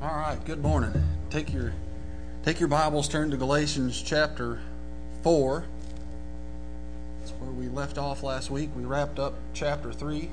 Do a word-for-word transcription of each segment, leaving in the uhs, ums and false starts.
All right, good morning. Take your take your Bibles, turn to Galatians chapter four. That's where we left off last week. We wrapped up chapter three.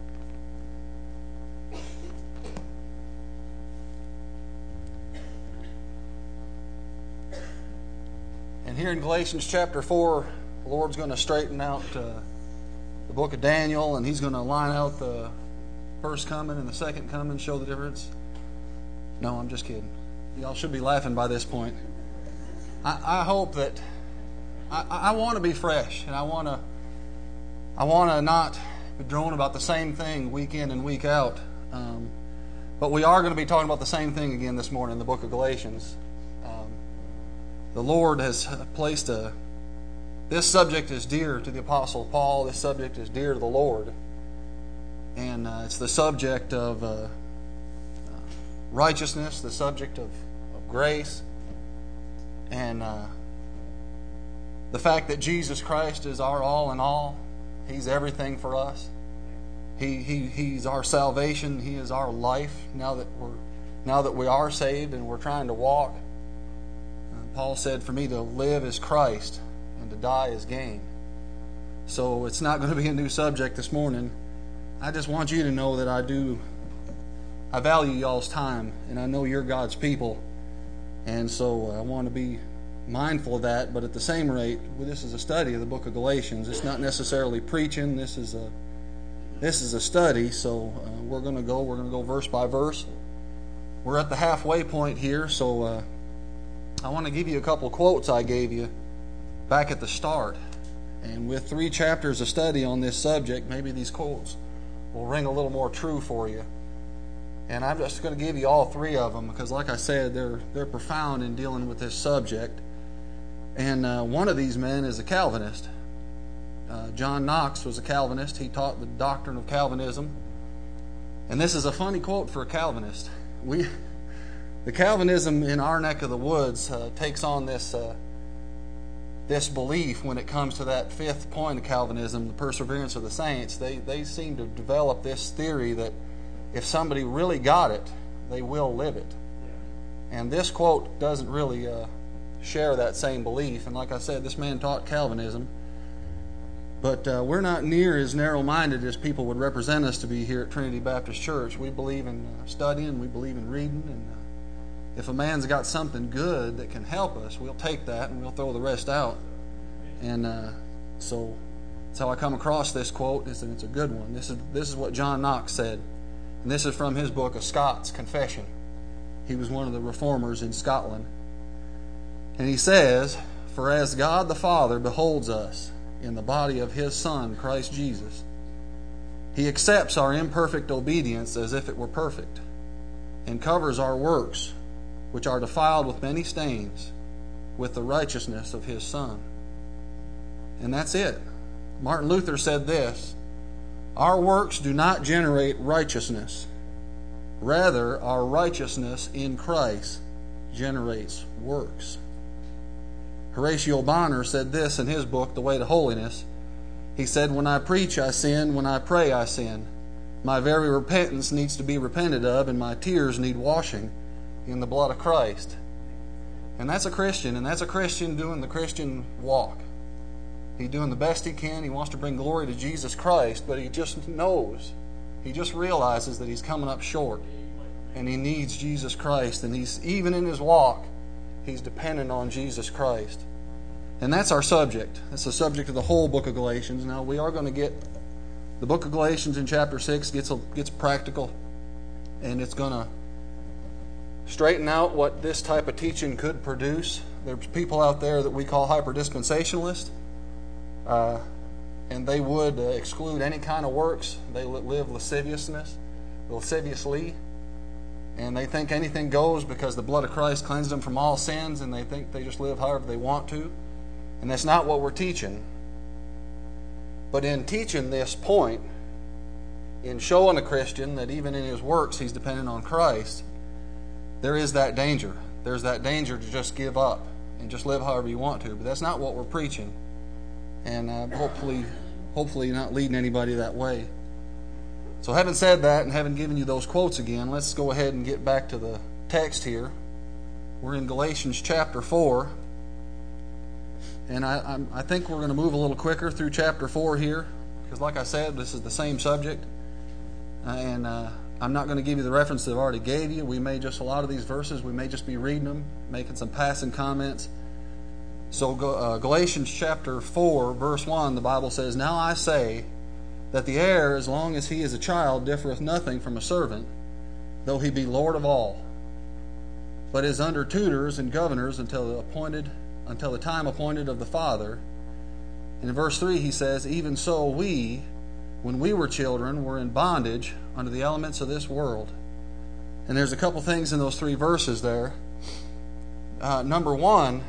And here in Galatians chapter four, the Lord's going to straighten out uh, the book of Daniel, and He's going to line out the first coming and the second coming, show the difference. No, I'm just kidding. Y'all should be laughing by this point. I, I hope that I, I want to be fresh, and I want to I want to not be drone about the same thing week in and week out. Um, but we are going to be talking about the same thing again this morning in the book of Galatians. Um, the Lord has placed a. This subject is dear to the Apostle Paul. This subject is dear to the Lord, and uh, it's the subject of. Uh, righteousness, the subject of, of grace, and uh, the fact that Jesus Christ is our all in all. He's everything for us. He, he He's our salvation. He is our life. Now that we're now that we are saved and we're trying to walk, uh, Paul said, "For me to live is Christ, and to die is gain." So it's not going to be a new subject this morning. I just want you to know that I do. I value y'all's time, and I know you're God's people, and so I want to be mindful of that. But at the same rate, well, this is a study of the book of Galatians. It's not necessarily preaching. This is a this is a study. So uh, we're going to go. We're going to go verse by verse. We're at the halfway point here, so uh, I want to give you a couple of quotes I gave you back at the start. And with three chapters of study on this subject, maybe these quotes will ring a little more true for you. And I'm just going to give you all three of them because, like I said, they're they're profound in dealing with this subject. And uh, one of these men is a Calvinist. Uh, John Knox was a Calvinist. He taught the doctrine of Calvinism. And this is a funny quote for a Calvinist. We, the Calvinism in our neck of the woods uh, takes on this uh, this belief when it comes to that fifth point of Calvinism, the perseverance of the saints. They they seem to develop this theory that if somebody really got it, they will live it. And this quote doesn't really uh, share that same belief. And like I said, this man taught Calvinism. But uh, we're not near as narrow-minded as people would represent us to be here at Trinity Baptist Church. We believe in uh, studying, we believe in reading. And uh, if a man's got something good that can help us, we'll take that and we'll throw the rest out. And uh, so that's how I come across this quote. Is that it's a good one. This is this is what John Knox said. And this is from his book, A Scots Confession. He was one of the reformers in Scotland. And he says, "For as God the Father beholds us in the body of His Son, Christ Jesus, He accepts our imperfect obedience as if it were perfect, and covers our works, which are defiled with many stains, with the righteousness of His Son." And that's it. Martin Luther said this, "Our works do not generate righteousness. Rather, our righteousness in Christ generates works." Horatio Bonner said this in his book, The Way to Holiness. He said, "When I preach, I sin. When I pray, I sin. My very repentance needs to be repented of, and my tears need washing in the blood of Christ." And that's a Christian, and that's a Christian doing the Christian walk. He's doing the best he can. He wants to bring glory to Jesus Christ, but he just knows, he just realizes that he's coming up short, and he needs Jesus Christ. And he's even in his walk, he's dependent on Jesus Christ. And that's our subject. That's the subject of the whole book of Galatians. Now we are going to get the book of Galatians in chapter six gets gets practical, and it's going to straighten out what this type of teaching could produce. There's people out there that we call hyper-dispensationalists. Uh, and they would uh, exclude any kind of works. They live lasciviousness, lasciviously, and they think anything goes because the blood of Christ cleansed them from all sins, and they think they just live however they want to. And that's not what we're teaching. But in teaching this point, in showing a Christian that even in his works he's dependent on Christ, there is that danger. There's that danger to just give up and just live however you want to. But that's not what we're preaching. And uh, hopefully, hopefully not leading anybody that way. So having said that and having given you those quotes again, let's go ahead and get back to the text here. We're in Galatians chapter four. And I, I'm, I think we're going to move a little quicker through chapter four here. Because like I said, this is the same subject. Uh, and uh, I'm not going to give you the reference that I've already gave you. We may just, a lot of these verses, we may just be reading them, making some passing comments. So uh, Galatians chapter four, verse one, the Bible says, "Now I say that the heir, as long as he is a child, differeth nothing from a servant, though he be Lord of all, but is under tutors and governors until the appointed, until the time appointed of the Father." And in verse three he says, "Even so we, when we were children, were in bondage under the elements of this world." And there's a couple things in those three verses there. Uh, number one,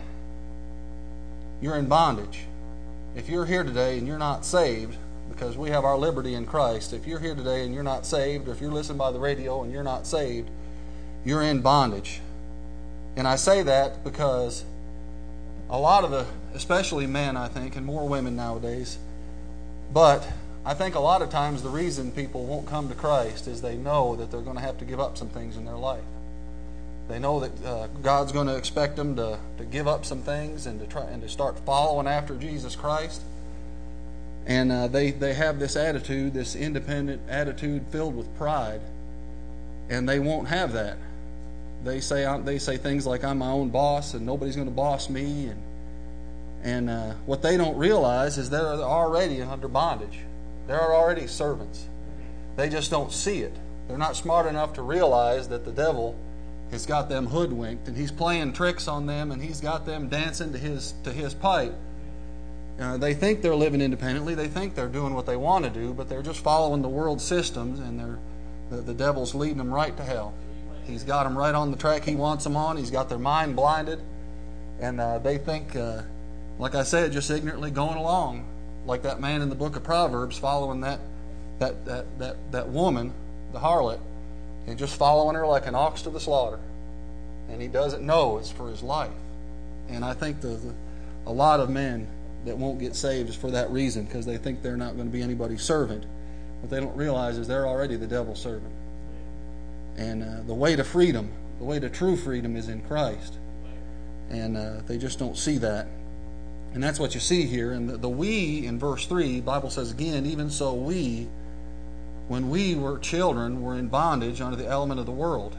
you're in bondage. If you're here today and you're not saved, because we have our liberty in Christ, if you're here today and you're not saved, or if you're listening by the radio and you're not saved, you're in bondage. And I say that because a lot of the, especially men, I think, and more women nowadays, but I think a lot of times the reason people won't come to Christ is they know that they're going to have to give up some things in their life. They know that uh, God's going to expect them to, to give up some things and to try and to start following after Jesus Christ. And uh, they, they have this attitude, this independent attitude filled with pride, and they won't have that. They say I'm, they say things like, "I'm my own boss and nobody's going to boss me." And and uh, what they don't realize is they're already under bondage. They're already servants. They just don't see it. They're not smart enough to realize that the devil has got them hoodwinked, and he's playing tricks on them, and he's got them dancing to his to his pipe. Uh, they think they're living independently. They think they're doing what they want to do, but they're just following the world's systems, and they're the, the devil's leading them right to hell. He's got them right on the track he wants them on. He's got their mind blinded, and uh, they think, uh, like I said, just ignorantly going along, like that man in the book of Proverbs, following that that that that, that woman, the harlot, and just following her like an ox to the slaughter. And he doesn't know it's for his life. And I think the, the a lot of men that won't get saved is for that reason, because they think they're not going to be anybody's servant. What they don't realize is they're already the devil's servant. And uh, the way to freedom, the way to true freedom is in Christ. And uh, they just don't see that. And that's what you see here. And the, the we in verse three, the Bible says again, "Even so we, when we were children, were in bondage under the element of the world."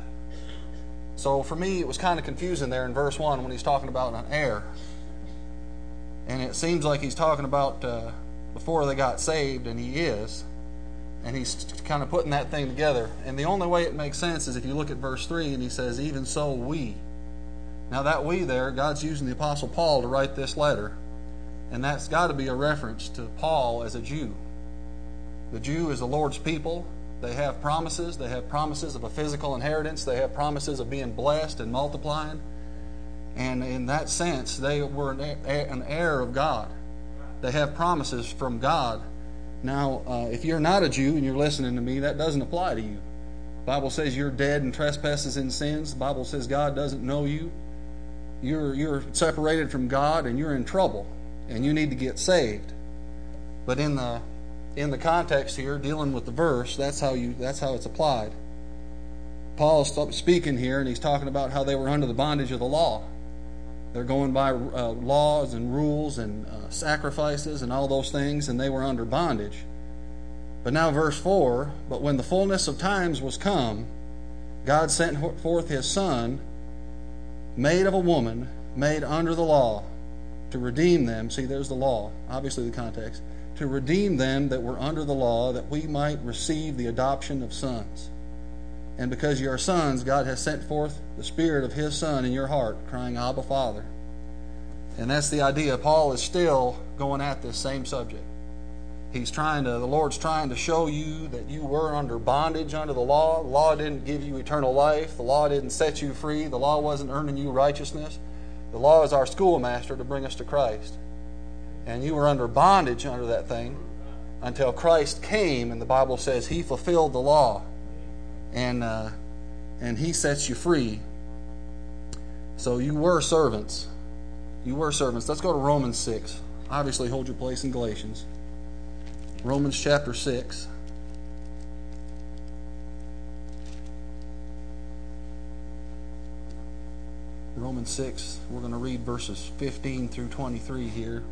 So for me, it was kind of confusing there in verse one when he's talking about an heir. And it seems like he's talking about uh, before they got saved, and he is. And he's kind of putting that thing together. And the only way it makes sense is if you look at verse three, and he says, "Even so we." Now that "we" there, God's using the Apostle Paul to write this letter. And that's got to be a reference to Paul as a Jew. The Jew is the Lord's people. They have promises. They have promises of a physical inheritance. They have promises of being blessed and multiplying. And in that sense, they were an heir of God. They have promises from God. Now, uh, if you're not a Jew and you're listening to me, that doesn't apply to you. The Bible says you're dead in trespasses and sins. The Bible says God doesn't know you. You're, you're separated from God and you're in trouble. And you need to get saved. But in the in the context here, dealing with the verse, that's how you that's how it's applied. Paul's speaking here, and he's talking about how they were under the bondage of the law. They're going by uh, laws and rules and uh, sacrifices and all those things, and they were under bondage. But now verse four, "But when the fullness of times was come, God sent forth His Son, made of a woman, made under the law, to redeem them." See, there's the law, obviously the context. "To redeem them that were under the law, that we might receive the adoption of sons. And because you are sons, God has sent forth the Spirit of His Son in your heart, crying, Abba, Father." And that's the idea. Paul is still going at this same subject. He's trying to, the Lord's trying to show you that you were under bondage under the law. The law didn't give you eternal life. The law didn't set you free. The law wasn't earning you righteousness. The law is our schoolmaster to bring us to Christ. And you were under bondage under that thing until Christ came, and the Bible says He fulfilled the law. And uh, and He sets you free. So you were servants. You were servants. Let's go to Romans six. Obviously, hold your place in Galatians. Romans chapter six. Romans six, we're going to read verses fifteen through twenty-three here.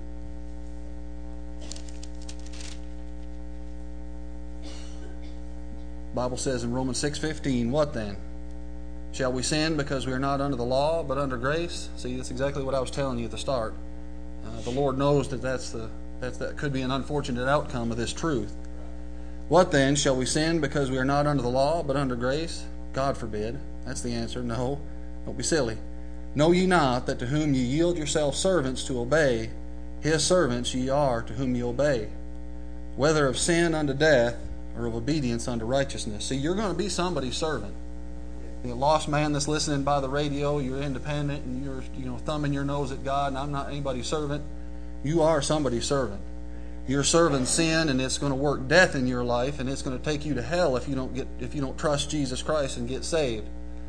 The Bible says in Romans six fifteen, what then? Shall we sin because we are not under the law, but under grace? See, that's exactly what I was telling you at the start. Uh, the Lord knows that that's the, that's, that could be an unfortunate outcome of this truth. What then? Shall we sin because we are not under the law, but under grace? God forbid. That's the answer. No. Don't be silly. Know ye not that to whom ye yield yourselves servants to obey, his servants ye are to whom ye obey, whether of sin unto death or of obedience unto righteousness. See, you're going to be somebody's servant. The lost man that's listening by the radio, you're independent and you're you know thumbing your nose at God, and I'm not anybody's servant. You are somebody's servant. You're serving sin, and it's going to work death in your life, and it's going to take you to hell if you don't get if you don't trust Jesus Christ and get saved.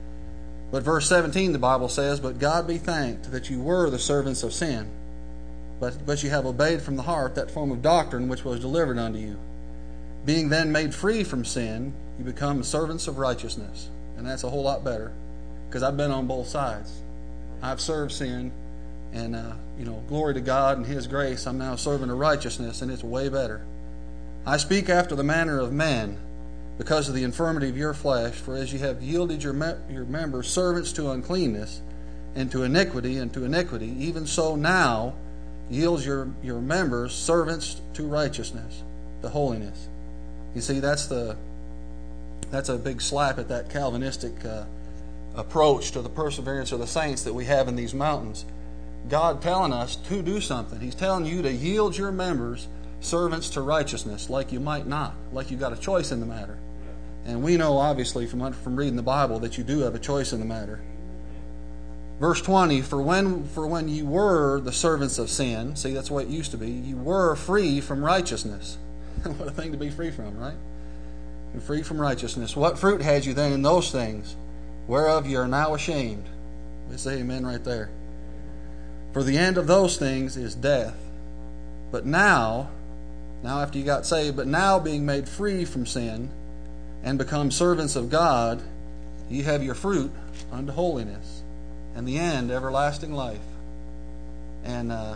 But verse seventeen, the Bible says, "But God be thanked that you were the servants of sin, but but you have obeyed from the heart that form of doctrine which was delivered unto you. Being then made free from sin, you become servants of righteousness." And that's a whole lot better, because I've been on both sides. I've served sin, and uh, you know, glory to God and His grace, I'm now serving a righteousness, and it's way better. "I speak after the manner of men, because of the infirmity of your flesh. For as ye have yielded your me- your members servants to uncleanness, and to iniquity, and to iniquity, even so now yields your, your members servants to righteousness, to holiness." You see, that's the that's a big slap at that Calvinistic uh, approach to the perseverance of the saints that we have in these mountains. God telling us to do something. He's telling you to yield your members servants to righteousness, like you might not, like you got a choice in the matter. And we know, obviously, from from reading the Bible, that you do have a choice in the matter. Verse twenty, for when for when you were the servants of sin, see, that's the way it used to be, you were free from righteousness. What a thing to be free from, right? You're free from righteousness. What fruit had you then in those things, whereof you are now ashamed? Let's say amen right there. For the end of those things is death. But now, now after you got saved, but now being made free from sin, and become servants of God, ye have your fruit unto holiness, and the end everlasting life. And uh,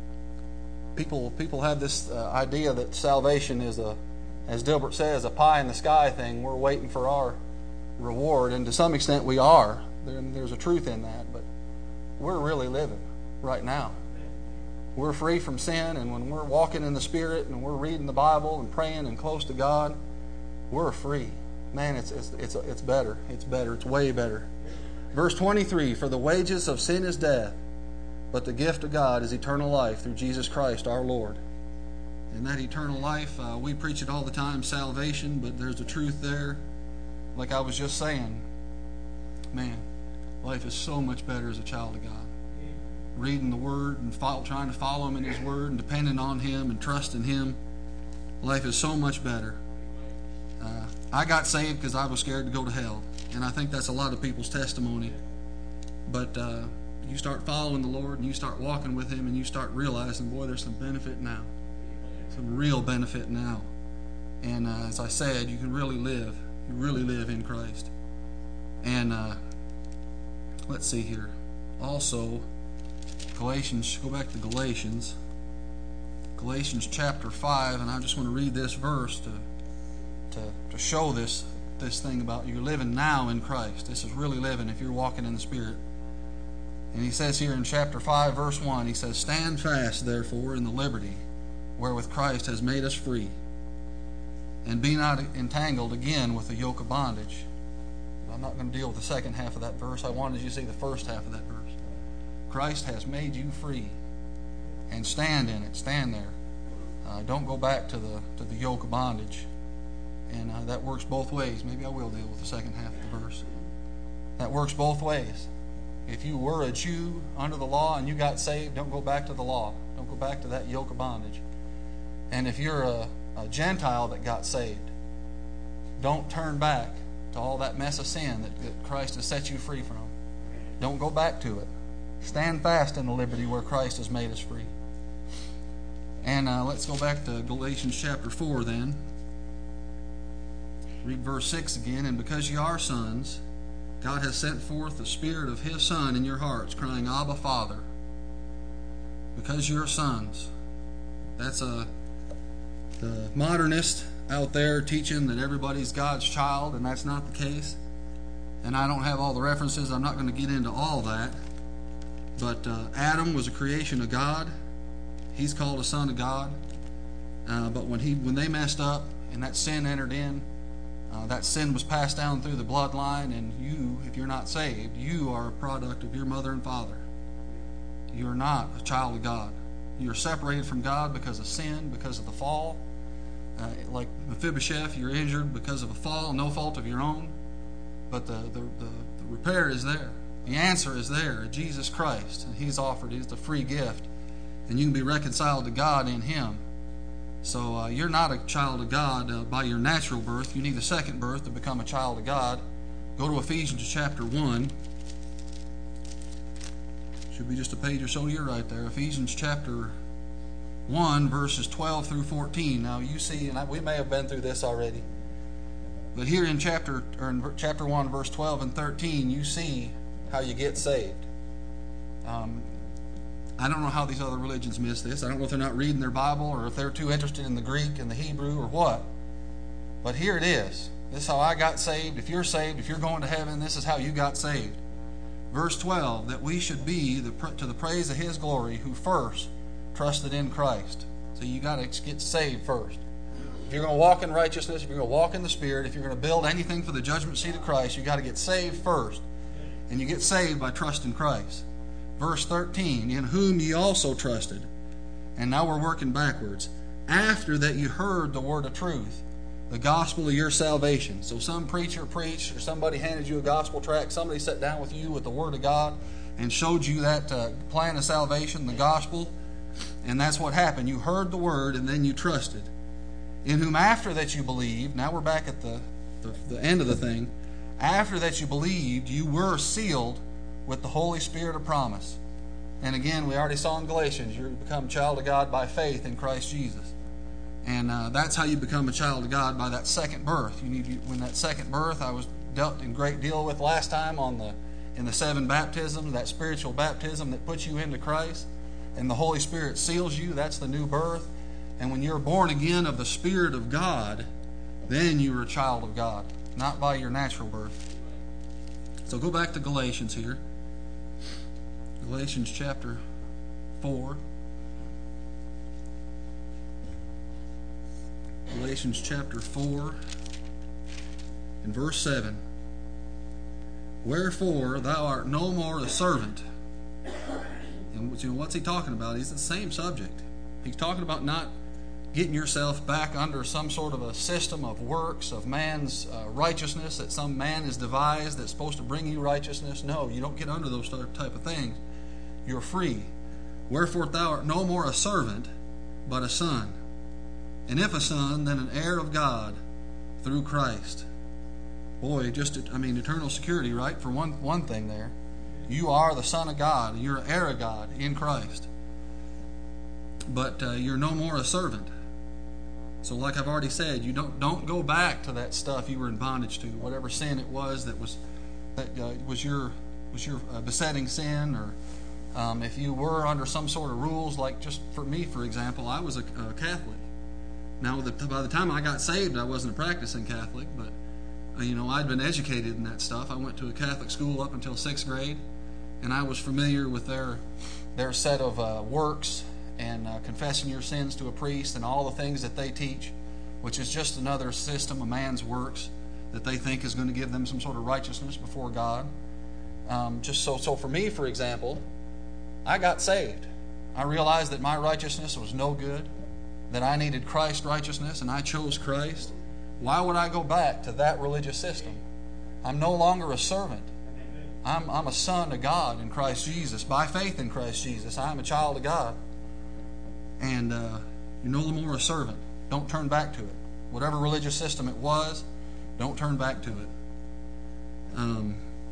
people people have this uh, idea that salvation is a, as Dilbert says, a pie in the sky thing. We're waiting for our reward, and to some extent we are. There, there's a truth in that, but we're really living right now. We're free from sin, and when we're walking in the Spirit and we're reading the Bible and praying and close to God, we're free. Man, it's it's it's it's better. It's better. It's way better. Verse twenty-three, for the wages of sin is death, but the gift of God is eternal life through Jesus Christ our Lord. And that eternal life, uh, we preach it all the time, salvation, but there's a truth there. Like I was just saying, man, life is so much better as a child of God. Reading the Word and follow, trying to follow Him in His Word and depending on Him and trusting Him, life is so much better. Uh, I got saved because I was scared to go to hell, and I think that's a lot of people's testimony. But uh, you start following the Lord and you start walking with Him, and you start realizing, boy, there's some benefit now, some real benefit now. And uh, as I said, you can really live, you really live in Christ. And uh, let's see here. Also, Galatians. Go back to Galatians, Galatians chapter five, and I just want to read this verse to. To, to show this this thing about you're living now in Christ. This is really living if you're walking in the Spirit. And he says here in chapter five, verse one, he says, stand fast, therefore, in the liberty wherewith Christ has made us free, and be not entangled again with the yoke of bondage. I'm not going to deal with the second half of that verse. I wanted you to see the first half of that verse. Christ has made you free, and stand in it. Stand there. Uh, don't go back to the to the yoke of bondage. And uh, that works both ways. Maybe I will deal with the second half of the verse. That works both ways. If you were a Jew under the law and you got saved, don't go back to the law. Don't go back to that yoke of bondage. And if you're a, a Gentile that got saved, don't turn back to all that mess of sin that, that Christ has set you free from. Don't go back to it. Stand fast in the liberty where Christ has made us free. And uh, let's go back to Galatians chapter four then. Read verse six again. And because ye are sons, God has sent forth the Spirit of His Son in your hearts, crying, Abba, Father, because you're sons. That's a the modernist out there teaching that everybody's God's child, and that's not the case. And I don't have all the references. I'm not going to get into all that. But uh, Adam was a creation of God. He's called a son of God. Uh, but when he when they messed up and that sin entered in, uh, that sin was passed down through the bloodline, and you, if you're not saved, you are a product of your mother and father. You're not a child of God. You're separated from God because of sin, because of the fall. Uh, like Mephibosheth, you're injured because of a fall, no fault of your own. But the, the, the, the repair is there. The answer is there, Jesus Christ. And He's offered, He's the free gift. And you can be reconciled to God in Him. So uh, you're not a child of God uh, by your natural birth. You need a second birth to become a child of God. Go to Ephesians chapter one. Should be just a page or so here right there. Ephesians chapter one, verses twelve through fourteen. Now you see, and I, we may have been through this already, but here in chapter or in chapter one, verse twelve and thirteen, you see how you get saved. Um, I don't know how these other religions miss this. I don't know if they're not reading their Bible or if they're too interested in the Greek and the Hebrew or what. But here it is. This is how I got saved. If you're saved, if you're going to heaven, this is how you got saved. Verse twelve, that we should be the, to the praise of His glory who first trusted in Christ. So you got to get saved first. If you're going to walk in righteousness, if you're going to walk in the Spirit, if you're going to build anything for the judgment seat of Christ, you got to get saved first. And you get saved by trusting Christ. Verse thirteen, in whom ye also trusted. And now we're working backwards. After that you heard the word of truth, the gospel of your salvation. So some preacher preached, or somebody handed you a gospel tract, somebody sat down with you with the word of God and showed you that uh, plan of salvation, the gospel. And that's what happened. You heard the word and then you trusted. In whom after that you believed, now we're back at the, the, the end of the thing. After that you believed, you were sealed with the Holy Spirit of promise. And again, we already saw in Galatians, you become a child of God by faith in Christ Jesus. And uh, that's how you become a child of God, by that second birth. You need when that second birth I was dealt in great deal with last time on the in the seven baptisms, that spiritual baptism that puts you into Christ, and the Holy Spirit seals you. That's the new birth. And when you're born again of the Spirit of God, then you're a child of God, not by your natural birth. So go back to Galatians here. Galatians chapter four. Galatians chapter four and verse seven. Wherefore thou art no more a servant. And you know, what's he talking about? He's the same subject. He's talking about not getting yourself back under some sort of a system of works, of man's uh, righteousness, that some man has devised that's supposed to bring you righteousness. No, you don't get under those type of things. You're free. Wherefore thou art no more a servant, but a son. And if a son, then an heir of God through Christ. Boy, just, I mean, eternal security, right? For one, one thing there. You are the son of God. You're an heir of God in Christ. But uh, you're no more a servant. So like I've already said, you don't don't go back to that stuff you were in bondage to, whatever sin it was that was that uh, was your was your uh, besetting sin, or um, if you were under some sort of rules, like just for me, for example, I was a, a Catholic. Now, the, by the time I got saved, I wasn't a practicing Catholic, but uh, you know, I'd been educated in that stuff. I went to a Catholic school up until sixth grade, and I was familiar with their their set of uh, works, and uh, confessing your sins to a priest and all the things that they teach, which is just another system of man's works that they think is going to give them some sort of righteousness before God. Um, just so, so for me, for example, I got saved. I realized that my righteousness was no good, that I needed Christ's righteousness, and I chose Christ. Why would I go back to that religious system? I'm no longer a servant. I'm, I'm a son of God in Christ Jesus. By faith in Christ Jesus, I'm a child of God. And uh, you're no more a servant. Don't turn back to it. Whatever religious system it was, don't turn back to it. Um,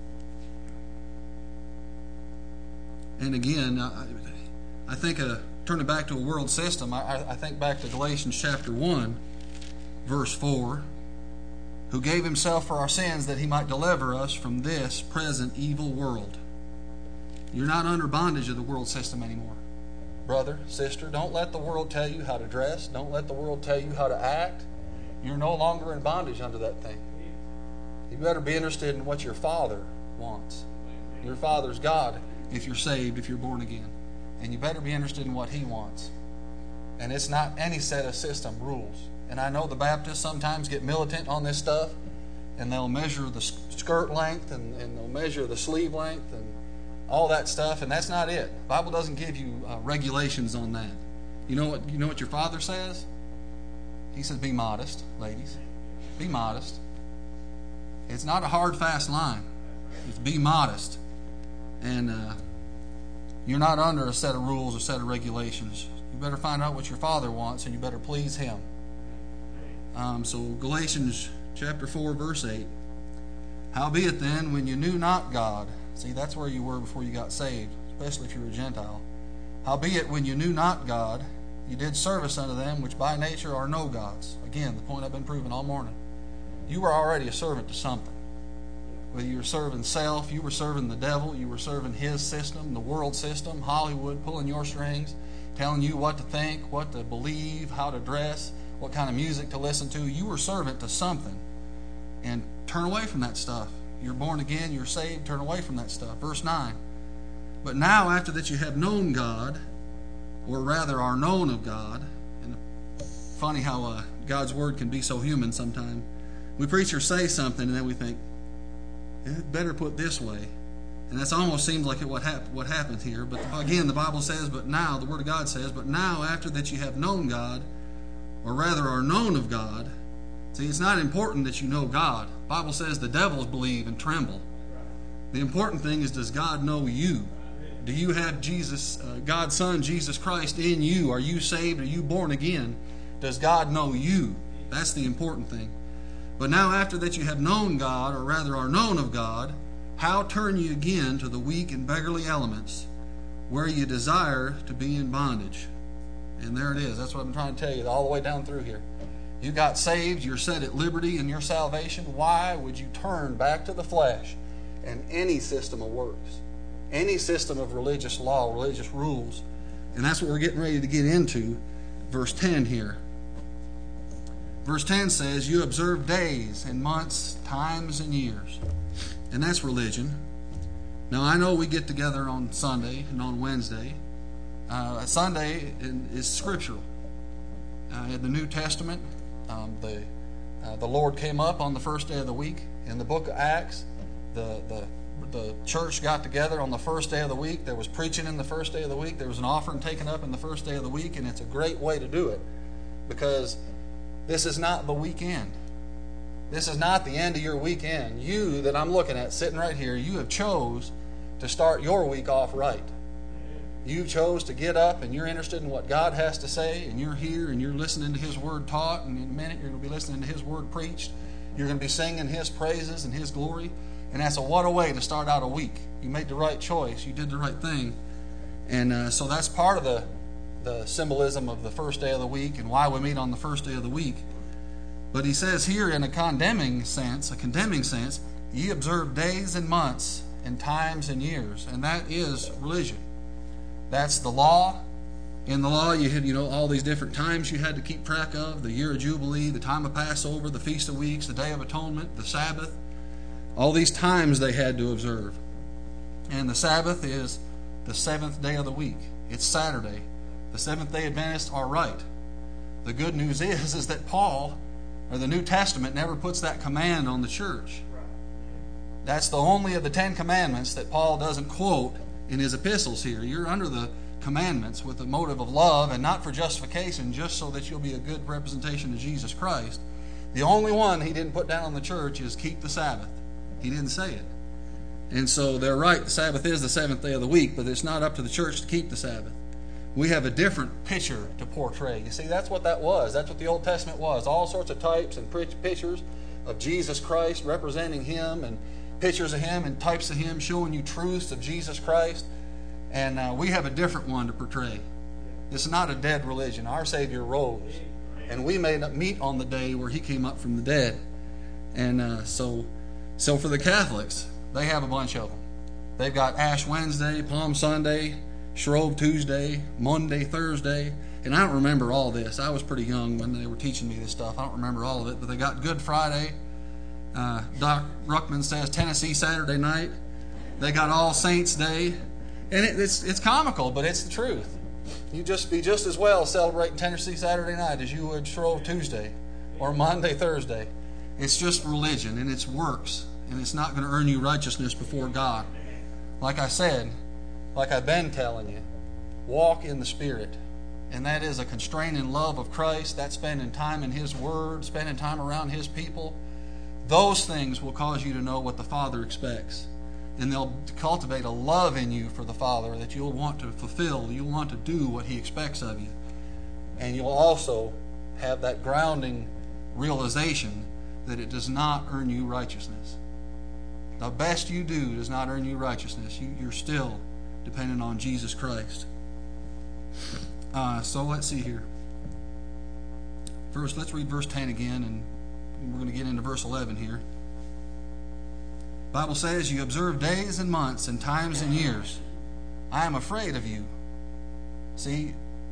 and again, I, I think uh, turning back to a world system, I, I think back to Galatians chapter one, verse four. who gave himself for our sins that he might deliver us from this present evil world. You're not under bondage of the world system anymore. Brother, sister, don't let the world tell you how to dress. Don't let the world tell you how to act. You're no longer in bondage under that thing. You better be interested in what your Father wants. Your Father's God if you're saved, if you're born again. And you better be interested in what He wants. And it's not any set of system rules. And I know the Baptists sometimes get militant on this stuff, and they'll measure the skirt length, and, and they'll measure the sleeve length, and all that stuff, and that's not it. The Bible doesn't give you uh, regulations on that. You know what? You know what your Father says? He says, "Be modest, ladies. Be modest." It's not a hard, fast line. It's be modest, and uh, you're not under a set of rules or set of regulations. You better find out what your Father wants, and you better please Him. Um, so Galatians chapter four, verse eight. Howbeit then, when you knew not God, see, that's where you were before you got saved, especially if you were a Gentile. Howbeit, when you knew not God, you did service unto them which by nature are no gods. Again, the point I've been proving all morning. You were already a servant to something. Whether you were serving self, you were serving the devil, you were serving his system, the world system, Hollywood pulling your strings, telling you what to think, what to believe, how to dress, what kind of music to listen to. You were servant to something. And turn away from that stuff. You're born again, you're saved, turn away from that stuff. Verse nine. But now, after that you have known God, or rather are known of God, and funny how uh, God's Word can be so human sometimes. We preachers say something and then we think, it better put this way. And that almost seems like it what, hap- what happened here. But again, the Bible says, but now, the Word of God says, but now after that you have known God, or rather are known of God. See, it's not important that you know God. The Bible says the devils believe and tremble. The important thing is, does God know you? Do you have Jesus, uh, God's Son, Jesus Christ, in you? Are you saved? Are you born again? Does God know you? That's the important thing. But now after that you have known God, or rather are known of God, how turn you again to the weak and beggarly elements, where you desire to be in bondage? And there it is. That's what I'm trying to tell you all the way down through here. You got saved, you're set at liberty in your salvation. Why would you turn back to the flesh and any system of works, any system of religious law, religious rules? And that's what we're getting ready to get into. Verse ten here. Verse ten says, you observe days and months, times and years. And that's religion. Now I know we get together on Sunday and on Wednesday. Uh, Sunday is scriptural. Uh, in the New Testament, um, the uh, the Lord came up on the first day of the week. In the book of Acts, the, the the church got together on the first day of the week. There was preaching in the first day of the week. There was an offering taken up in the first day of the week, and it's a great way to do it, because this is not the weekend. This is not the end of your weekend. You that I'm looking at sitting right here, you have chose to start your week off right. You chose to get up and you're interested in what God has to say, and you're here and you're listening to His Word taught, and in a minute you're going to be listening to His Word preached. You're going to be singing His praises and His glory. And that's a what a way to start out a week. You made the right choice. You did the right thing. And uh, so that's part of the, the symbolism of the first day of the week and why we meet on the first day of the week. But he says here in a condemning sense, a condemning sense, ye observe days and months and times and years. And that is religion. That's the law. In the law, you had, you know, all these different times you had to keep track of: the year of Jubilee, the time of Passover, the Feast of Weeks, the Day of Atonement, the Sabbath. All these times they had to observe. And the Sabbath is the seventh day of the week. It's Saturday. The Seventh-day Adventists are right. The good news is, is that Paul, or the New Testament, never puts that command on the church. That's the only of the Ten Commandments that Paul doesn't quote in his epistles here. You're under the commandments with the motive of love and not for justification, just so that you'll be a good representation of Jesus Christ. The only one he didn't put down on the church is keep the Sabbath. He didn't say it. And so they're right, the Sabbath is the seventh day of the week, but it's not up to the church to keep the Sabbath. We have a different picture to portray. You see, that's what that was. That's what the Old Testament was. All sorts of types and pictures of Jesus Christ, representing Him, and pictures of Him and types of Him, showing you truths of Jesus Christ. And uh, we have a different one to portray. This is not a dead religion. Our Savior rose. And we may not meet on the day where He came up from the dead. And uh, so, so for the Catholics, they have a bunch of them. They've got Ash Wednesday, Palm Sunday, Shrove Tuesday, Monday, Thursday. And I don't remember all this. I was pretty young when they were teaching me this stuff. I don't remember all of it. But they got Good Friday. Uh, Doc Ruckman says Tennessee Saturday night. They got All Saints Day. And it, it's it's comical, but it's the truth. You just be just as well celebrating Tennessee Saturday night as you would Shrove Tuesday or Monday, Thursday. It's just religion, and it's works, and it's not going to earn you righteousness before God. Like I said, like I've been telling you, walk in the Spirit. And that is a constraining love of Christ. That's spending time in His Word, spending time around His people. Those things will cause you to know what the Father expects. And they'll cultivate a love in you for the Father that you'll want to fulfill. You'll want to do what He expects of you. And you'll also have that grounding realization that it does not earn you righteousness. The best you do does not earn you righteousness. You, you're still dependent on Jesus Christ. Uh, so let's see here. First, let's read verse ten again, and we're going to get into verse eleven here. The Bible says, "You observe days and months and times and years. I am afraid of you." See,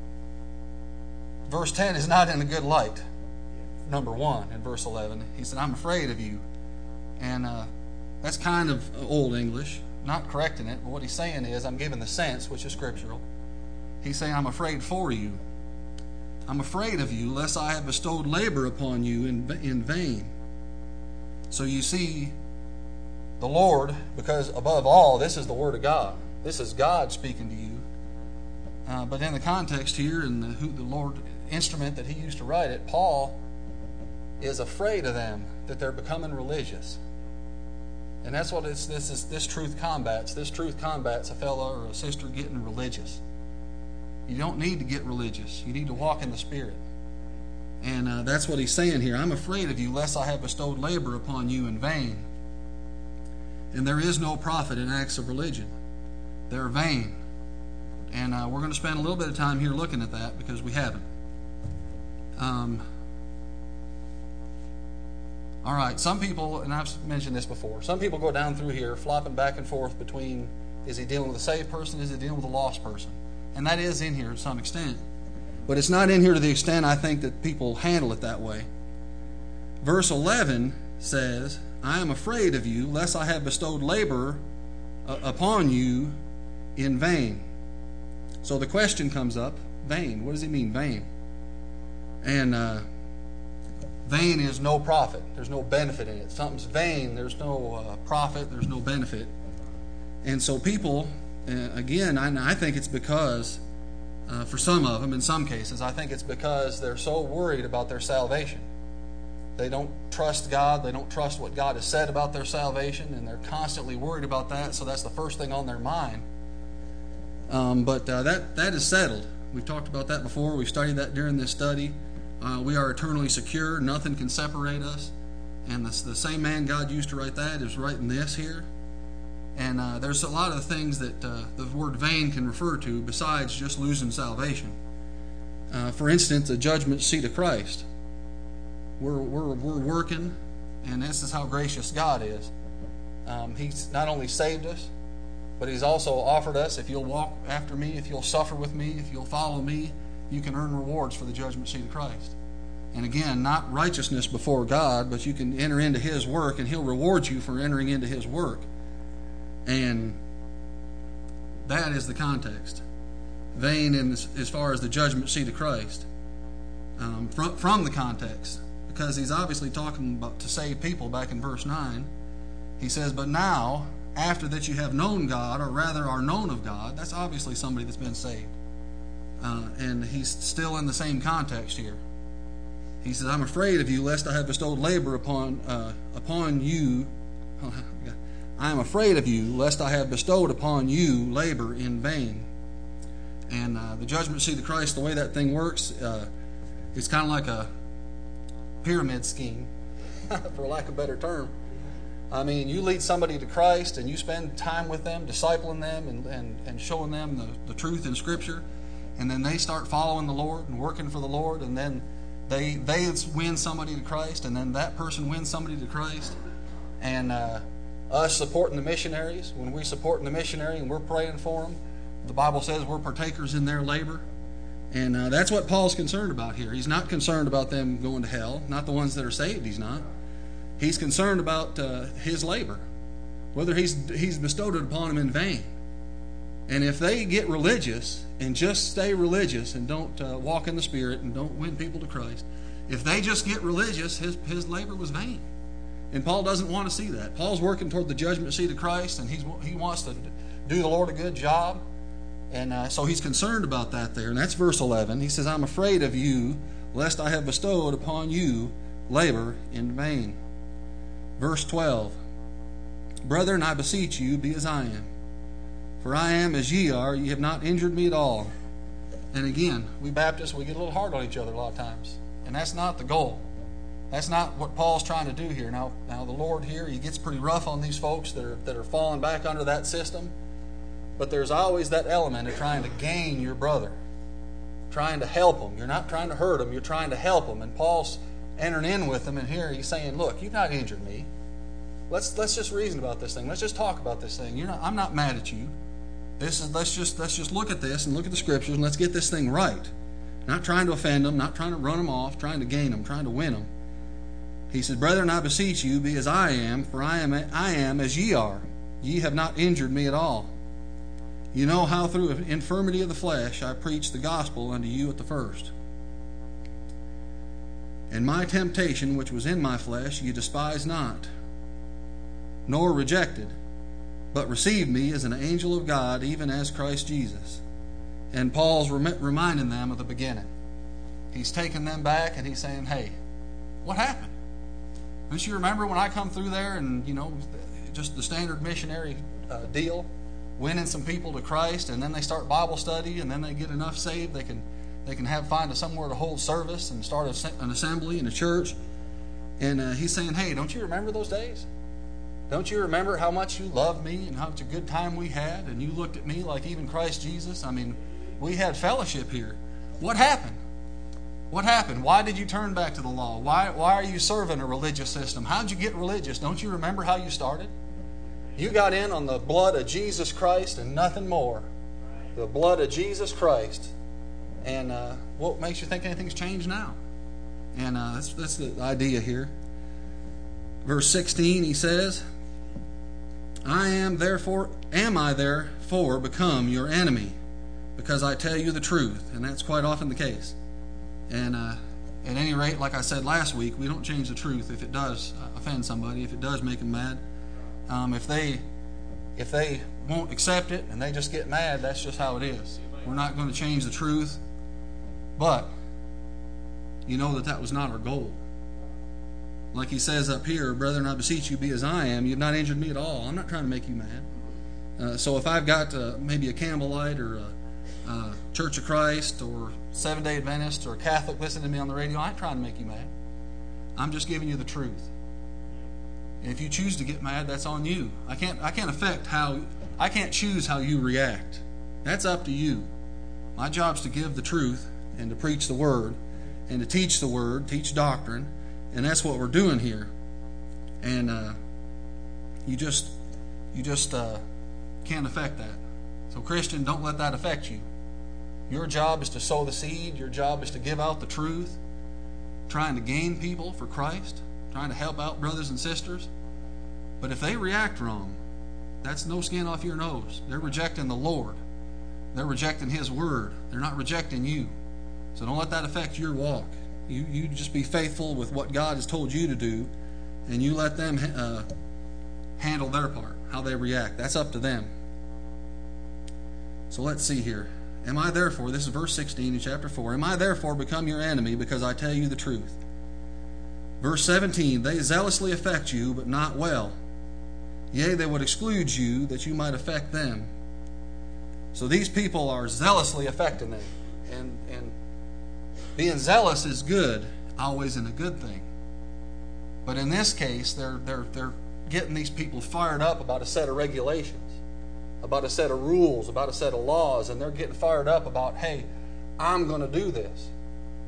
verse ten is not in a good light. Number one, in verse eleven, he said, "I'm afraid of you." And uh, that's kind of old English, not correcting it, but what he's saying is, I'm giving the sense, which is scriptural. He's saying, I'm afraid for you. I'm afraid of you, lest I have bestowed labor upon you in, in vain. So you see, the Lord, because above all, this is the Word of God. This is God speaking to you. Uh, but in the context here, in the, who the Lord instrument that He used to write it, Paul is afraid of them, that they're becoming religious. And that's what it's, this is. This truth combats. This truth combats a fellow or a sister getting religious. You don't need to get religious. You need to walk in the Spirit. And uh, that's what he's saying here. I'm afraid of you, lest I have bestowed labor upon you in vain. And there is no profit in acts of religion. They're vain. And uh, we're going to spend a little bit of time here looking at that because we haven't. Um, all right, some people, and I've mentioned this before, some people go down through here flopping back and forth between, is he dealing with a saved person, is he dealing with a lost person? And that is in here to some extent. But it's not in here to the extent I think that people handle it that way. Verse eleven says, I am afraid of you, lest I have bestowed labor uh, upon you in vain. So the question comes up, vain. What does he mean, vain? And uh, vain is no profit. There's no benefit in it. Something's vain, there's no uh, profit, there's no benefit. And so people... Uh, again, I, I think it's because, uh, for some of them, in some cases, I think it's because they're so worried about their salvation. They don't trust God. They don't trust what God has said about their salvation, and they're constantly worried about that, so that's the first thing on their mind. Um, but uh, that, that is settled. We've talked about that before. We've studied that during this study. Uh, we are eternally secure. Nothing can separate us. And the, the same man God used to write that is writing this here. And uh, there's a lot of things that uh, the word vain can refer to besides just losing salvation. Uh, for instance, the judgment seat of Christ. We're, we're, we're working, and this is how gracious God is. Um, he's not only saved us, but He's also offered us, if you'll walk after me, if you'll suffer with me, if you'll follow me, you can earn rewards for the judgment seat of Christ. And again, not righteousness before God, but you can enter into His work, and He'll reward you for entering into His work. And that is the context. Vain in this, as far as the judgment seat of Christ. Um, from, from the context. Because he's obviously talking about to save people back in verse nine. He says, but now, after that you have known God, or rather are known of God, that's obviously somebody that's been saved. Uh, and he's still in the same context here. He says, I'm afraid of you, lest I have bestowed labor upon, uh, upon you. I am afraid of you, lest I have bestowed upon you labor in vain. And uh, the judgment seat of Christ, the way that thing works, uh, it's kind of like a pyramid scheme, for lack of a better term. I mean, you lead somebody to Christ, and you spend time with them, discipling them, and, and, and showing them the, the truth in Scripture, and then they start following the Lord and working for the Lord, and then They they win somebody to Christ, and then that person wins somebody to Christ. And uh, us supporting the missionaries, when we supporting the missionary and we're praying for them, the Bible says we're partakers in their labor. And uh, that's what Paul's concerned about here. He's not concerned about them going to hell, not the ones that are saved, he's not. He's concerned about uh, his labor, whether he's he's bestowed it upon them in vain. And if they get religious and just stay religious and don't uh, walk in the Spirit and don't win people to Christ, if they just get religious, his, his labor was vain. And Paul doesn't want to see that. Paul's working toward the judgment seat of Christ, and he's, he wants to do the Lord a good job. And uh, so he's concerned about that there. And that's verse eleven. He says, I'm afraid of you, lest I have bestowed upon you labor in vain. Verse twelve. Brethren, I beseech you, be as I am. For I am as ye are, ye have not injured me at all. And again, we Baptists, we get a little hard on each other a lot of times. And that's not the goal. That's not what Paul's trying to do here. Now, now the Lord here, he gets pretty rough on these folks that are, that are falling back under that system. But there's always that element of trying to gain your brother. Trying to help them. You're not trying to hurt them, you're trying to help them. And Paul's entering in with them, and here he's saying, look, you've not injured me. Let's let's just reason about this thing. Let's just talk about this thing. You're not, I'm not mad at you. This is let's just let's just look at this and look at the scriptures and let's get this thing right. Not trying to offend them, not trying to run them off, trying to gain them, trying to win them. He said, Brethren, I beseech you, be as I am, for I am I am as ye are. Ye have not injured me at all. You know how through infirmity of the flesh I preached the gospel unto you at the first. And my temptation which was in my flesh ye despised not, nor rejected, but received me as an angel of God, even as Christ Jesus. And Paul's rem- reminding them of the beginning. He's taking them back and he's saying, hey, what happened? Don't you remember when I come through there and, you know, just the standard missionary uh, deal, winning some people to Christ, and then they start Bible study, and then they get enough saved, they can they can have find a, somewhere to hold service and start a, an assembly in a church. And uh, he's saying, hey, don't you remember those days? Don't you remember how much you loved me and how much a good time we had, and you looked at me like even Christ Jesus? I mean, we had fellowship here. What happened? What happened? Why did you turn back to the law? Why, why are you serving a religious system? How did you get religious? Don't you remember how you started? You got in on the blood of Jesus Christ and nothing more. The blood of Jesus Christ. And uh, what makes you think anything's changed now? And uh, that's, that's the idea here. Verse sixteen, he says, I am therefore, am I therefore become your enemy, because I tell you the truth? And that's quite often the case. And uh, at any rate, like I said last week, we don't change the truth if it does offend somebody, if it does make them mad. Um, if they if they won't accept it and they just get mad, that's just how it is. We're not going to change the truth. But you know that that was not our goal. Like he says up here, brethren, I beseech you, be as I am. You've not injured me at all. I'm not trying to make you mad. Uh, so if I've got uh, maybe a Campbellite or a, a Church of Christ or Seventh-day Adventist or a Catholic listening to me on the radio, I ain't trying to make you mad. I'm just giving you the truth. And if you choose to get mad, that's on you. I can't I can't affect how I can't choose how you react. That's up to you. My job's to give the truth and to preach the word and to teach the word, teach doctrine, and that's what we're doing here. And uh, you just you just uh, can't affect that. So Christian, don't let that affect you. Your job is to sow the seed. Your job is to give out the truth, trying to gain people for Christ, trying to help out brothers and sisters. But if they react wrong, that's no skin off your nose. They're rejecting the Lord. They're rejecting His Word. They're not rejecting you. So don't let that affect your walk. You you just be faithful with what God has told you to do, and you let them uh, handle their part, how they react. That's up to them. So let's see here. Am I therefore, this is verse sixteen in chapter four, am I therefore become your enemy because I tell you the truth? Verse seventeen, they zealously affect you, but not well. Yea, they would exclude you, that you might affect them. So these people are zealously affecting them. And, and being zealous is good, always in a good thing. But in this case, they're, they're, they're getting these people fired up about a set of regulations, about a set of rules, about a set of laws, and they're getting fired up about, hey, I'm going to do this.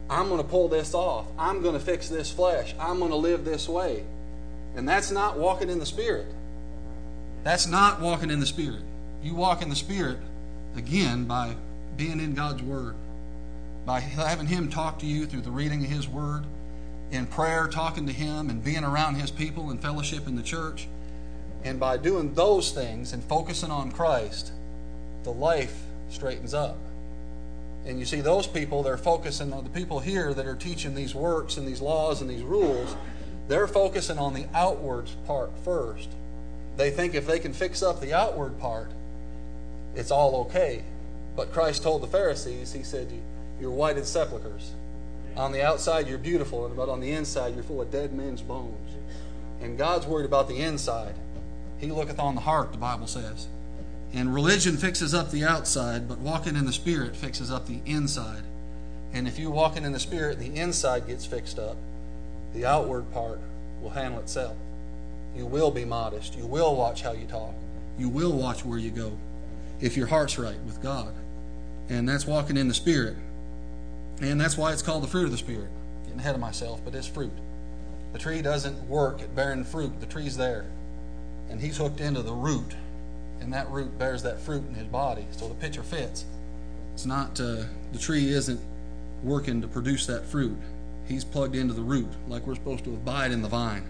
I'm going to pull this off. I'm going to fix this flesh. I'm going to live this way. And that's not walking in the Spirit. That's not walking in the Spirit. You walk in the Spirit, again, by being in God's Word. By having Him talk to you through the reading of His Word, in prayer, talking to Him, and being around His people and fellowship in the church. And by doing those things and focusing on Christ, the life straightens up. And you see, those people, they're focusing on the people here that are teaching these works and these laws and these rules. They're focusing on the outward part first. They think if they can fix up the outward part, it's all okay. But Christ told the Pharisees, He said, you're whited sepulchres. On the outside you're beautiful, but on the inside you're full of dead men's bones. And God's worried about the inside. He looketh on the heart, the Bible says. And religion fixes up the outside, but walking in the Spirit fixes up the inside. And if you're walking in the Spirit, the inside gets fixed up. The outward part will handle itself. You will be modest. You will watch how you talk. You will watch where you go if your heart's right with God. And that's walking in the Spirit. And that's why it's called the fruit of the Spirit. Getting ahead of myself, but it's fruit. The tree doesn't work at bearing fruit. The tree's there. And He's hooked into the root. And that root bears that fruit in His body. So the picture fits. It's not, uh, the tree isn't working to produce that fruit. He's plugged into the root, like we're supposed to abide in the vine.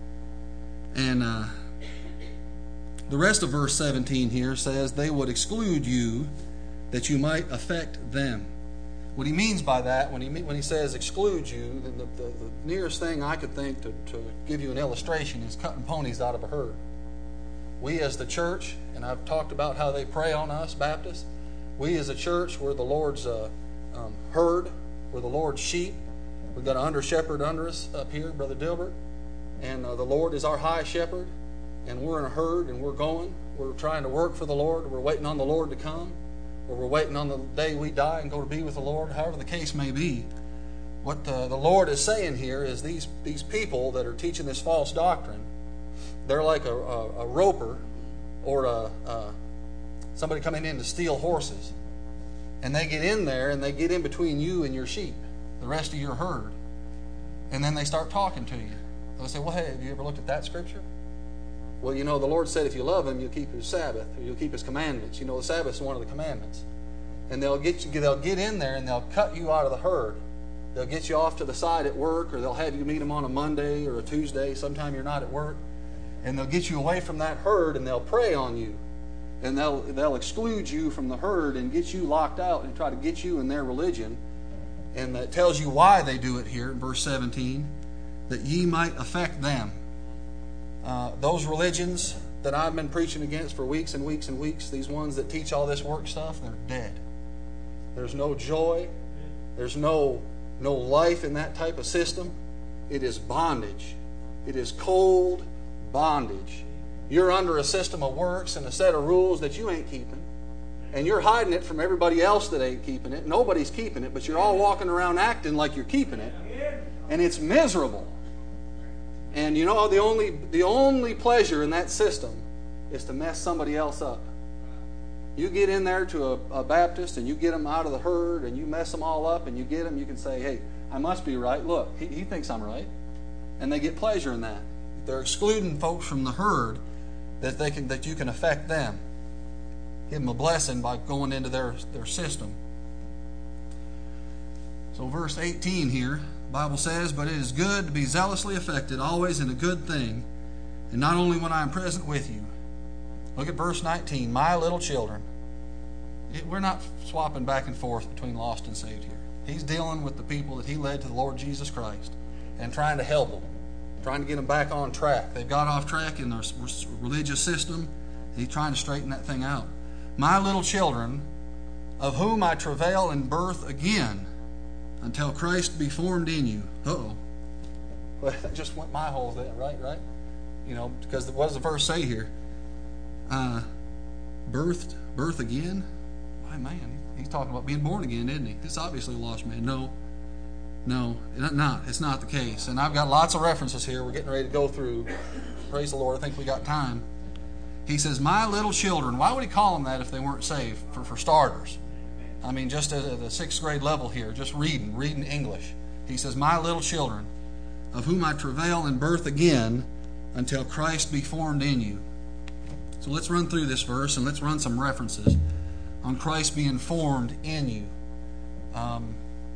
And uh, the rest of verse seventeen here says, they would exclude you that you might affect them. What he means by that, when he when he says exclude you, then the, the, the nearest thing I could think to, to give you an illustration is cutting ponies out of a herd. We as the church, and I've talked about how they prey on us, Baptists, we as a church, we're the Lord's uh, um, herd, we're the Lord's sheep. We've got an under-shepherd under us up here, Brother Dilbert, and uh, the Lord is our high shepherd, and we're in a herd, and we're going. We're trying to work for the Lord. We're waiting on the Lord to come, or we're waiting on the day we die and go to be with the Lord, however the case may be. What the, the Lord is saying here is these, these people that are teaching this false doctrine, they're like a, a, a roper or a, a, somebody coming in to steal horses. And they get in there and they get in between you and your sheep, the rest of your herd. And then they start talking to you. They'll say, well, hey, have you ever looked at that scripture? Well, you know, the Lord said if you love Him, you'll keep His Sabbath, or you'll keep His commandments. You know, the Sabbath is one of the commandments. And they'll get you, they'll get in there and they'll cut you out of the herd. They'll get you off to the side at work, or they'll have you meet them on a Monday or a Tuesday, sometime you're not at work. And they'll get you away from that herd and they'll prey on you. And they'll they'll exclude you from the herd and get you locked out and try to get you in their religion. And that tells you why they do it here in verse seventeen, that ye might affect them. Uh, those religions that I've been preaching against for weeks and weeks and weeks, these ones that teach all this work stuff, they're dead. There's no joy. There's no, no life in that type of system. It is bondage. It is cold bondage. You're under a system of works and a set of rules that you ain't keeping. And you're hiding it from everybody else that ain't keeping it. Nobody's keeping it, but you're all walking around acting like you're keeping it. And it's miserable. And you know, the only the only pleasure in that system is to mess somebody else up. You get in there to a, a Baptist and you get them out of the herd and you mess them all up and you get them, you can say, hey, I must be right. Look, he, he thinks I'm right. And they get pleasure in that. They're excluding folks from the herd that they can that you can affect them. Give them a blessing by going into their, their system. So verse eighteen here, the Bible says, but it is good to be zealously affected always in a good thing, and not only when I am present with you. Look at verse nineteen, my little children. It, we're not swapping back and forth between lost and saved here. He's dealing with the people that He led to the Lord Jesus Christ and trying to help them, trying to get them back on track. They've got off track in their religious system. He's trying to straighten that thing out. My little children, of whom I travail in birth again, until Christ be formed in you. Uh-oh. Well, that just went my whole thing, right? Right? You know, because what does the verse say here? Uh, birthed, birth again? Why, man, he's talking about being born again, isn't he? It's obviously a lost man. No. No, it's not. It's not the case. And I've got lots of references here we're getting ready to go through. Praise the Lord. I think we got time. He says, my little children. Why would he call them that if they weren't saved? For, for starters. I mean, just at the sixth grade level here, just reading, reading English. He says, "My little children, of whom I travail in birth again, until Christ be formed in you." So let's run through this verse and let's run some references on Christ being formed in you. Um,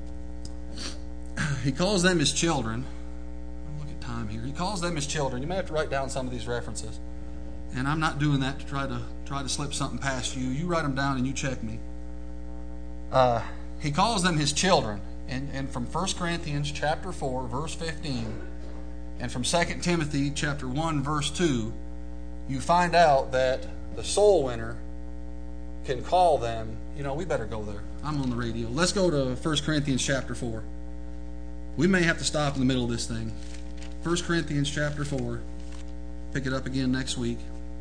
he calls them his children. Look at time here. He calls them his children. You may have to write down some of these references. And I'm not doing that to try to try to slip something past you. You write them down and you check me. Uh, he calls them his children. And, and from First Corinthians chapter four, verse fifteen, and from Second Timothy chapter one, verse two, you find out that the soul winner can call them, you know, we better go there. I'm on the radio. Let's go to First Corinthians chapter four. We may have to stop in the middle of this thing. First Corinthians chapter four. Pick it up again next week.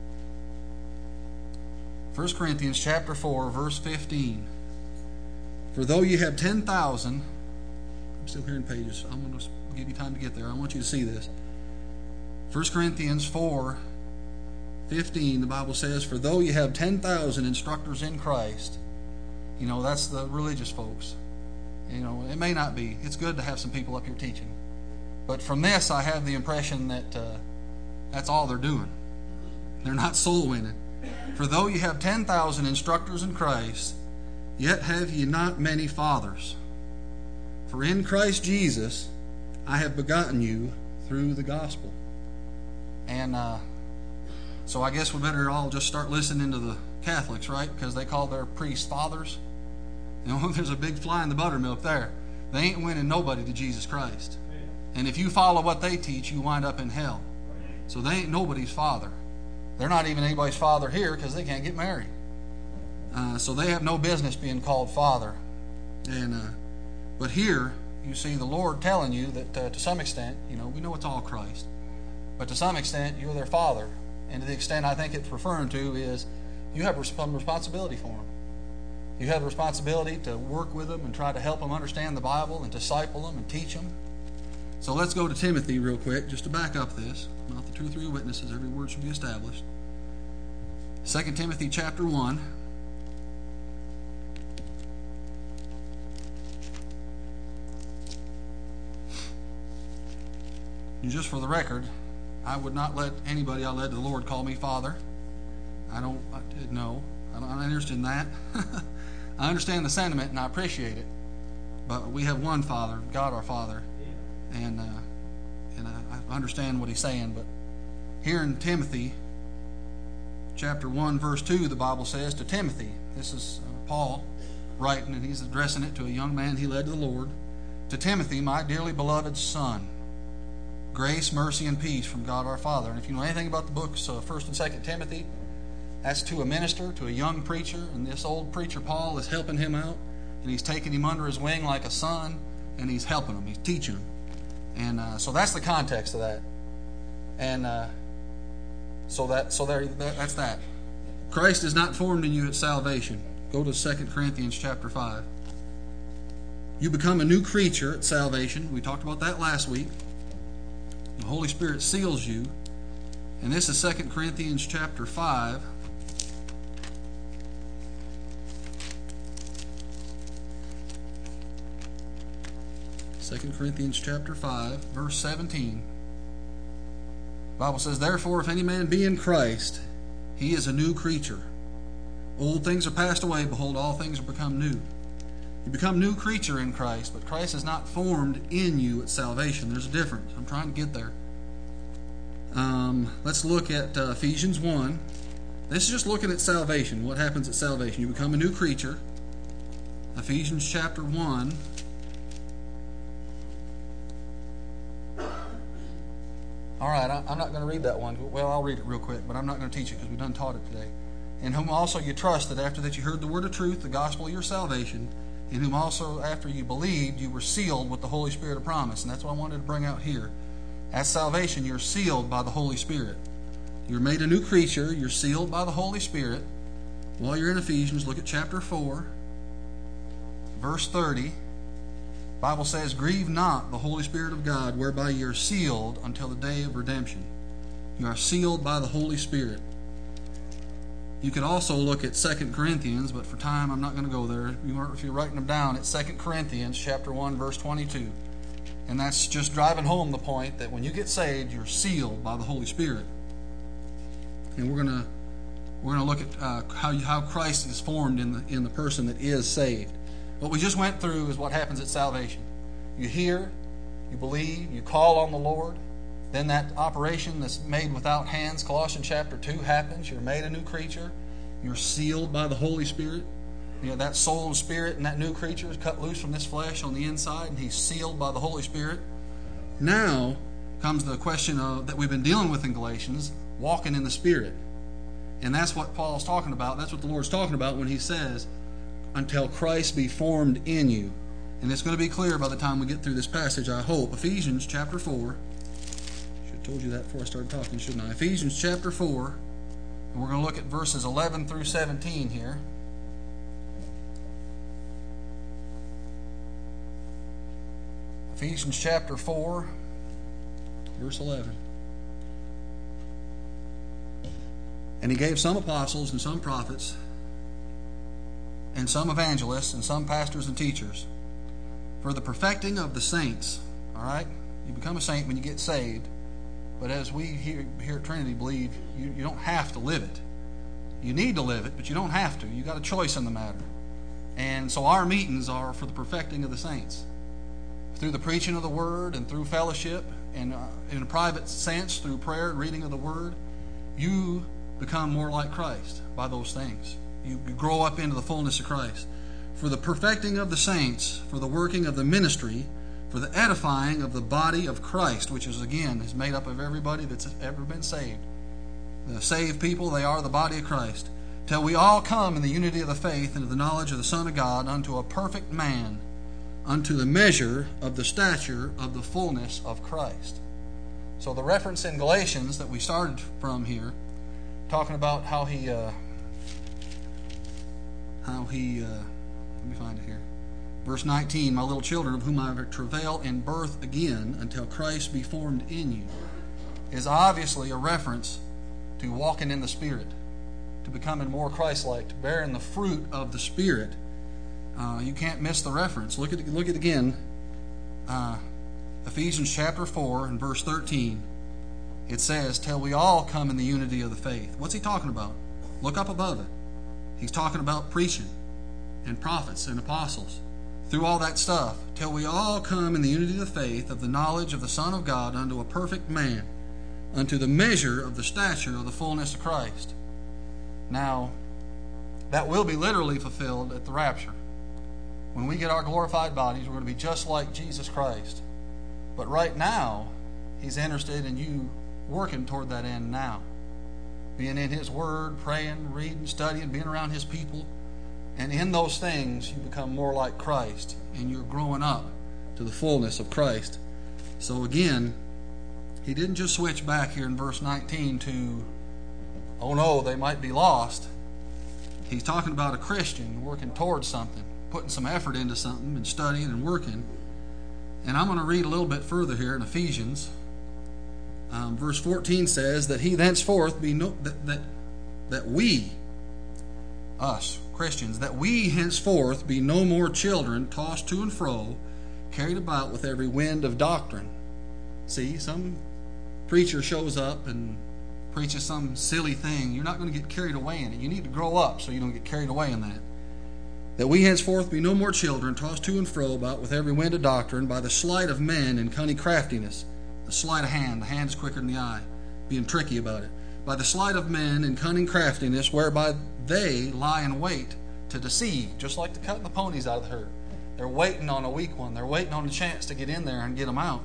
First Corinthians chapter four, verse fifteen. "For though you have ten thousand," I'm still hearing pages. I'm going to give you time to get there. I want you to see this. First Corinthians four, fifteen, the Bible says, "For though you have ten thousand instructors in Christ," you know, that's the religious folks. You know, it may not be. It's good to have some people up here teaching. But from this, I have the impression that uh, that's all they're doing. They're not soul winning. "For though you have ten thousand instructors in Christ, yet have ye not many fathers. For in Christ Jesus I have begotten you through the gospel." And uh, so I guess we better all just start listening to the Catholics, right? Because they call their priests fathers. You know, there's a big fly in the buttermilk there. They ain't winning nobody to Jesus Christ. And if you follow what they teach, you wind up in hell. So they ain't nobody's father. They're not even anybody's father here because they can't get married. Uh, so they have no business being called father. And uh, but here you see the Lord telling you that uh, to some extent, you know, we know it's all Christ, but to some extent you're their father. And to the extent I think it's referring to is you have some responsibility for them. You have the responsibility to work with them and try to help them understand the Bible and disciple them and teach them. So let's go to Timothy real quick, just to back up this. Not the two or three witnesses, every word should be established. Second Timothy chapter one. And just for the record, I would not let anybody I led to the Lord call me Father. I don't, I, no, I don't, I'm not interested in that. I understand the sentiment and I appreciate it. But we have one Father, God our Father. And uh, and I, I understand what he's saying. But here in Timothy, chapter one, verse two, the Bible says to Timothy, this is uh, Paul writing, and he's addressing it to a young man he led to the Lord. "To Timothy, my dearly beloved son, grace, mercy, and peace from God our Father." And if you know anything about the books of First and Second Timothy, that's to a minister, to a young preacher, and this old preacher Paul is helping him out, and he's taking him under his wing like a son, and he's helping him, he's teaching him. And uh, so that's the context of that. And uh, so that so there that, that's that. Christ is not formed in you at salvation. Go to Second Corinthians chapter five. You become a new creature at salvation. We talked about that last week. The Holy Spirit seals you. And this is Second Corinthians chapter five. Second Corinthians chapter five, verse seventeen. The Bible says, "Therefore, if any man be in Christ, he is a new creature. Old things are passed away, behold, all things are become new." You become a new creature in Christ, but Christ is not formed in you at salvation. There's a difference. I'm trying to get there. Um, let's look at uh, Ephesians one. This is just looking at salvation. What happens at salvation? You become a new creature. Ephesians chapter one. All right, I'm not going to read that one. Well, I'll read it real quick, but I'm not going to teach it because we done taught it today. "In whom also you trusted, after that you heard the word of truth, the gospel of your salvation, in whom also after you believed, you were sealed with the Holy Spirit of promise." And that's what I wanted to bring out here. At salvation, you're sealed by the Holy Spirit. You're made a new creature. You're sealed by the Holy Spirit. While you're in Ephesians, look at chapter four, verse thirty. The Bible says, "Grieve not the Holy Spirit of God, whereby you are sealed until the day of redemption." You are sealed by the Holy Spirit. You could also look at Second Corinthians, but for time I'm not going to go there. If you're writing them down, it's Second Corinthians chapter one, verse twenty-two. And that's just driving home the point that when you get saved, you're sealed by the Holy Spirit. And we're going to we're going to look at uh, how how Christ is formed in the in the person that is saved. What we just went through is what happens at salvation. You hear, you believe, you call on the Lord. Then that operation that's made without hands, Colossians chapter two, happens. You're made a new creature. You're sealed by the Holy Spirit. You know, that soul and spirit and that new creature is cut loose from this flesh on the inside, and he's sealed by the Holy Spirit. Now comes the question of, that we've been dealing with in Galatians, walking in the Spirit. And that's what Paul's talking about. That's what the Lord's talking about when he says, until Christ be formed in you. And it's going to be clear by the time we get through this passage, I hope. Ephesians chapter four. Told you that before I started talking, shouldn't I? Ephesians chapter four, and we're going to look at verses eleven through seventeen here. Ephesians chapter four, verse eleven. And he gave some apostles and some prophets and some evangelists and some pastors and teachers for the perfecting of the saints. All right? You become a saint when you get saved. But as we here, here at Trinity believe, you, you don't have to live it. You need to live it, but you don't have to. You got a choice in the matter. And so our meetings are for the perfecting of the saints. Through the preaching of the Word and through fellowship and uh, in a private sense, through prayer and reading of the Word, you become more like Christ by those things. You, you grow up into the fullness of Christ. For the perfecting of the saints, for the working of the ministry, for the edifying of the body of Christ, which is, again, is made up of everybody that's ever been saved. The saved people, they are the body of Christ. Till we all come in the unity of the faith and of the knowledge of the Son of God, unto a perfect man, unto the measure of the stature of the fullness of Christ. So the reference in Galatians that we started from here, talking about how he, uh, how he, uh, let me find it here. Verse nineteen, my little children, of whom I travail in birth again until Christ be formed in you, is obviously a reference to walking in the Spirit, to becoming more Christ-like, to bearing the fruit of the Spirit. Uh, you can't miss the reference. Look at look at again, uh, Ephesians chapter four and verse thirteen. It says, till we all come in the unity of the faith. What's he talking about? Look up above it. He's talking about preaching and prophets and apostles. Through all that stuff, till we all come in the unity of the faith, of the knowledge of the Son of God, unto a perfect man, unto the measure of the stature of the fullness of Christ. Now, that will be literally fulfilled at the rapture. When we get our glorified bodies, we're going to be just like Jesus Christ. But right now, he's interested in you working toward that end now. Being in his Word, praying, reading, studying, being around his people. And in those things, you become more like Christ, and you're growing up to the fullness of Christ. So again, he didn't just switch back here in verse nineteen to, oh no, they might be lost. He's talking about a Christian working towards something, putting some effort into something and studying and working. And I'm going to read a little bit further here in Ephesians. Um, verse fourteen says that he thenceforth be no, that, that, that we, us, Christians, that we henceforth be no more children tossed to and fro, carried about with every wind of doctrine. See, some preacher shows up and preaches some silly thing. You're not going to get carried away in it. You need to grow up so you don't get carried away in that. That we henceforth be no more children tossed to and fro about with every wind of doctrine by the sleight of men and cunning craftiness. The sleight of hand. The hand is quicker than the eye. Being tricky about it. By the sleight of men and cunning craftiness, whereby they lie in wait to deceive, just like the cutting the ponies out of the herd. They're waiting on a weak one. They're waiting on a chance to get in there and get them out.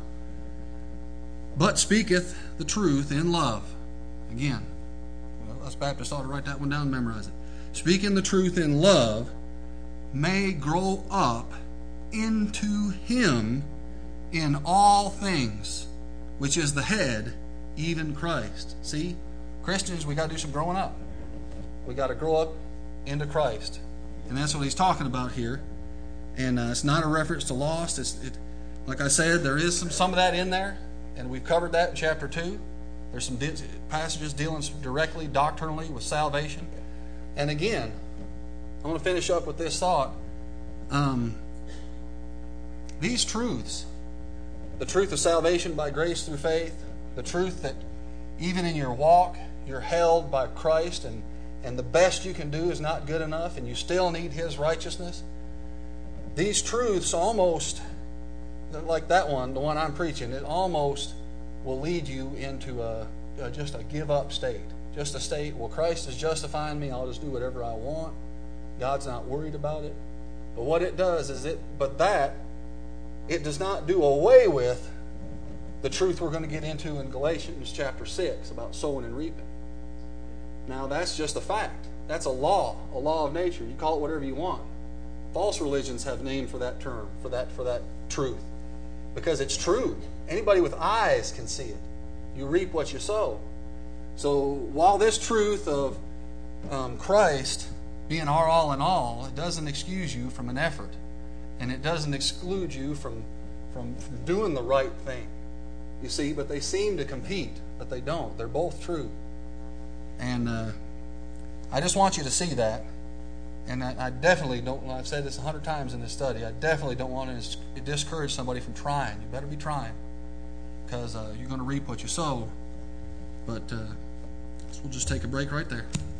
But speaketh the truth in love. Again, well, us Baptists ought to write that one down and memorize it. Speaking the truth in love may grow up into him in all things, which is the head, even Christ. See? Christians, we got to do some growing up. We got to grow up into Christ. And that's what he's talking about here. And uh, it's not a reference to lost. It's, it, like I said, there is some, some of that in there. And we've covered that in chapter two. There's some di- passages dealing directly, doctrinally, with salvation. And again, I want to finish up with this thought. Um, these truths, the truth of salvation by grace through faith, the truth that even in your walk, you're held by Christ, and, and the best you can do is not good enough, and you still need His righteousness. These truths almost, like that one, the one I'm preaching, it almost will lead you into a, a just a give-up state. Just a state, well, Christ is justifying me, I'll just do whatever I want. God's not worried about it. But what it does is it, but that, it does not do away with the truth we're going to get into in Galatians chapter six about sowing and reaping. Now, that's just a fact. That's a law, a law of nature. You call it whatever you want. False religions have named for that term, for that, for that truth. Because it's true. Anybody with eyes can see it. You reap what you sow. So while this truth of um, Christ being our all in all, it doesn't excuse you from an effort. And it doesn't exclude you from, from, from doing the right thing. You see, but they seem to compete, but they don't. They're both true. And uh, I just want you to see that. And I, I definitely don't, I've said this a hundred times in this study, I definitely don't want to discourage somebody from trying. You better be trying, because uh, you're going to reap what you sow. But uh, we'll just take a break right there.